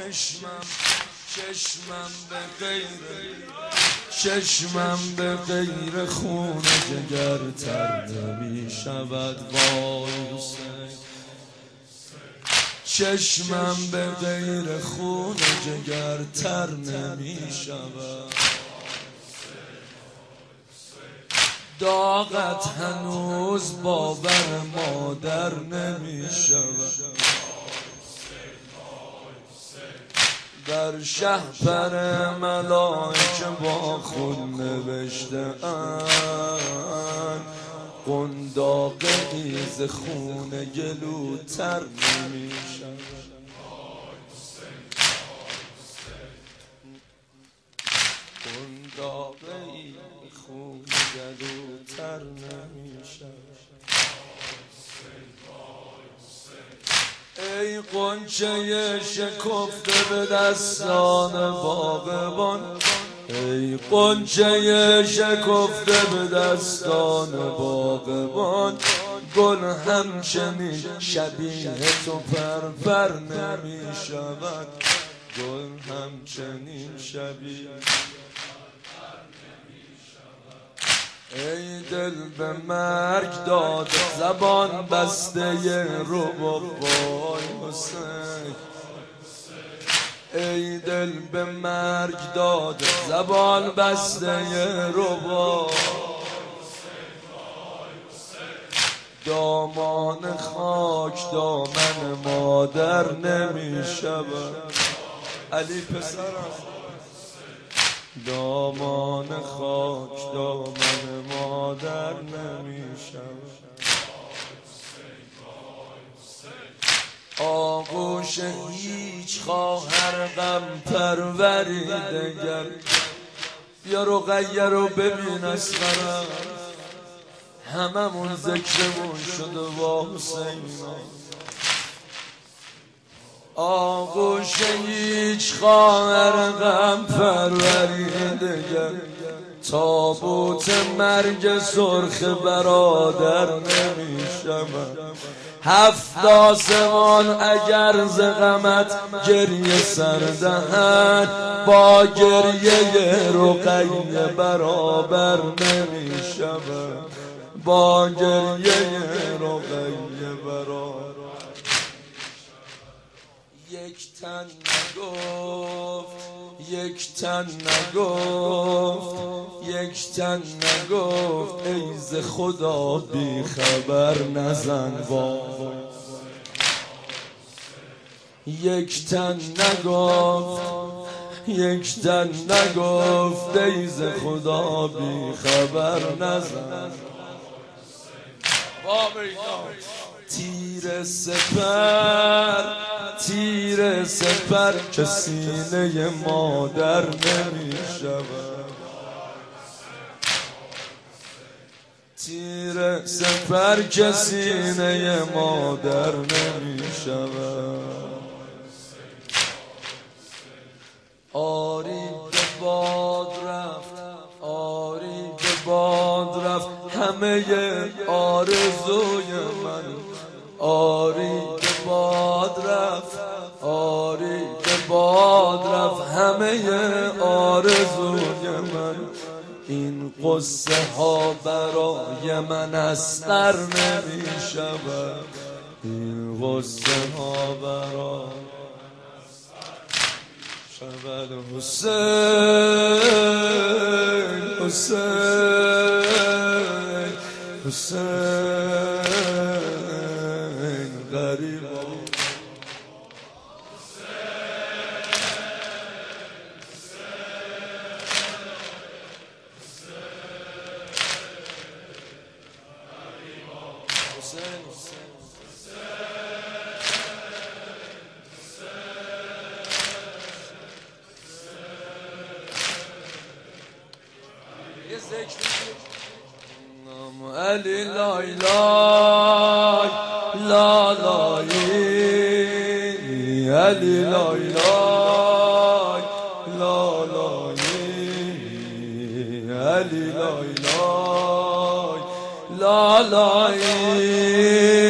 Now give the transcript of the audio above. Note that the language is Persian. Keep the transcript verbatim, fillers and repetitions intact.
چشمم چشمم به غیر چشمم به غیر خون جگر تر نمی شود وای حسین. چشمم به غیر خون جگر تر نمی شود. داغت هنوز باور مادر نمی شود. در شهپر ملائکه با خون نوشته اند قنداقی ز خون گلوتر نمی شود. قنداقی خون گلوتر نمی شود. ای غنچه شکفته به دستان باغبان، ای غنچه شکفته به دستان باغبان، گل همچنین شبیه تو پرپر نمی شود. گل همچنین شبیه ای دل به مرگ داد زبان بسته رو وای حسین. ای دل به مرگ داد زبان بسته رو دامان خاک دامن مادر نمی شود. علی پسرم دامان خاک دامن مادر نمی شود. آغوش هیچ خواهر غم پروری دگر، بیا رقیه رو ببین اصغرم، هممون ذکرمون شده با حسین. آغوش هیچ خواهر غم پروری دگر، تابوت مرگ سرخ برادر نمی شود. هفت آسمان اگر ز غمت گریه سر دهند، با گریه رقیه برابر نمی شود. با گریه رقیه برابر یک تن نگفت، یک تن نگفت، یک تن نگفت ای ز خدا بی خبر نزن وای. یک تن نگفت، یک تن نگفت ای ز خدا بی خبر نزن. تیر سپر تیر سپر که سینه مادر نمی شود. تیر سپر که سینه مادر نمی شود. آری به باد رفت، آری به باد رفت همه آرزوی من. آری به باد رفت، آری به باد رفت همه آرزوی من. این قصه ها برای من اسطر نمی شود. این قصه ها برای شود. حسین حسین حسین غریب علی لای لای لا لای، علی لای لای لا لای، علی لای لای لا لای.